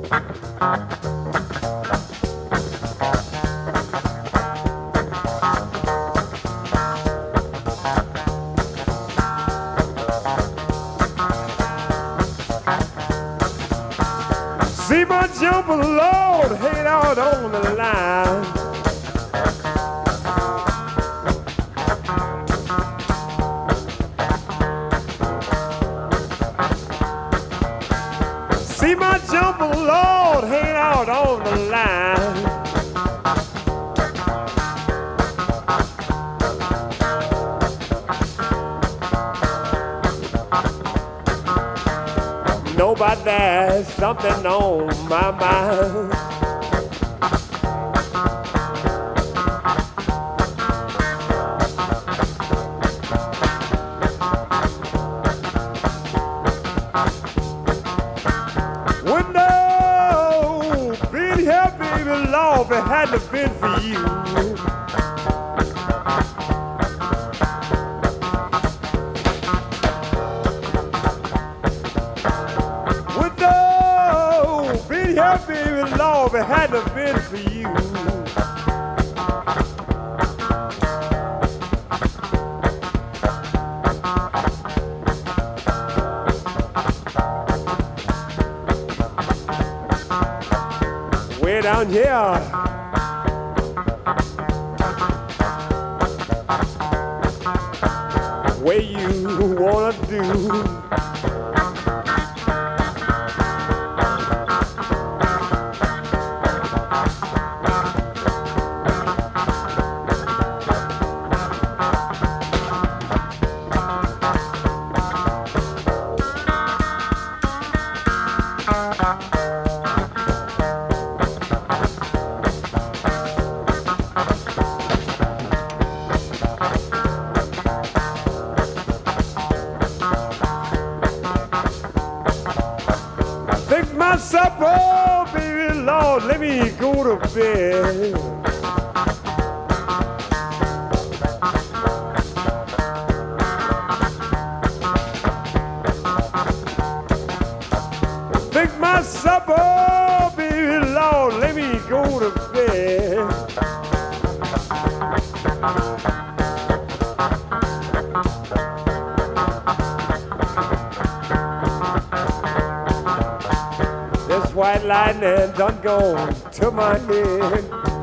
See my jumper, Lord, hang out on the line. See my jumper, Lord, hang out on the line. Know about that, something on my mind. Well, no, been here, baby, Lord, if it hadn't been for you. Baby, Lord, if it hadn't been for you. Way down here, way you wanna do. Fix my supper, baby, Lord, let me go to bed. Fix my supper, baby, Lord, let me go to bed. This white lightning done gone to my head.